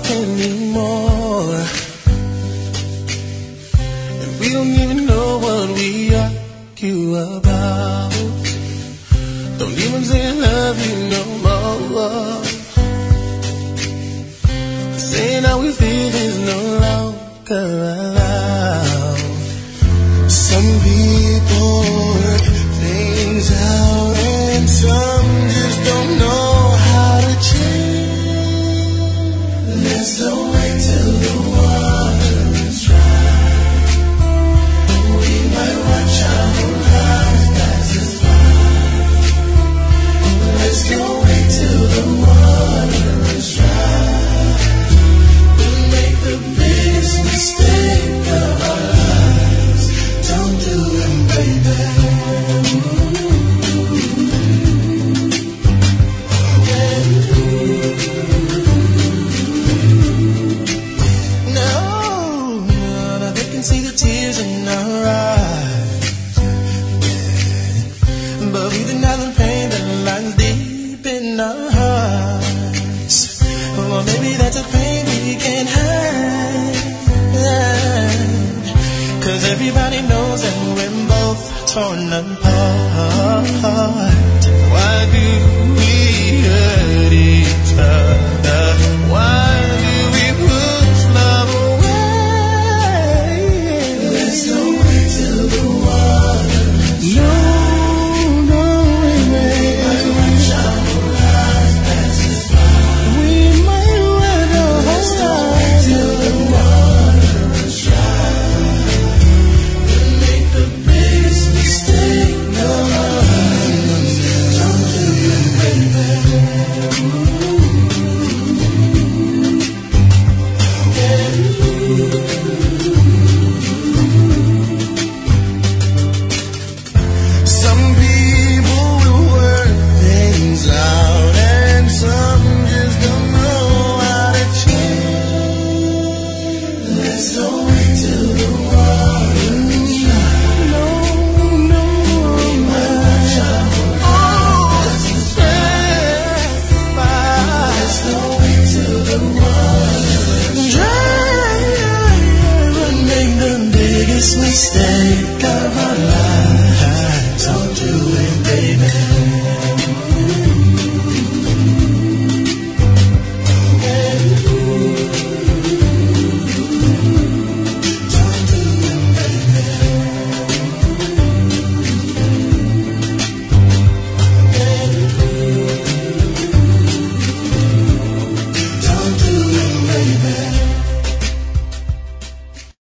anymore, and we don't even know what we argue about. Don't even say I love you no more. Saying how we feel is no longer allowed. Some people work things out, and some just don't know how to change. Let's don't wait till the water is dry. We might watch our lives pass us by. Let's don't wait till the water is dry. We'll make the biggest mistake of our lives. Don't do it, baby. No, they can see the tears in our eyes, but we deny the pain that lies deep in our hearts. Well, maybe that's a pain we can't hide, 'cause everybody knows that we're both torn apart. Why do we hurt each other? Why do we push love away? Let's don't wait till the water is dry. No, we might watch our lives pass us by. We might let our Let's don't wait till the water is dry. We'll make the biggest mistake of our lives. Don't do it, baby. Some people will work things out, and some just don't know how to change. Let's don't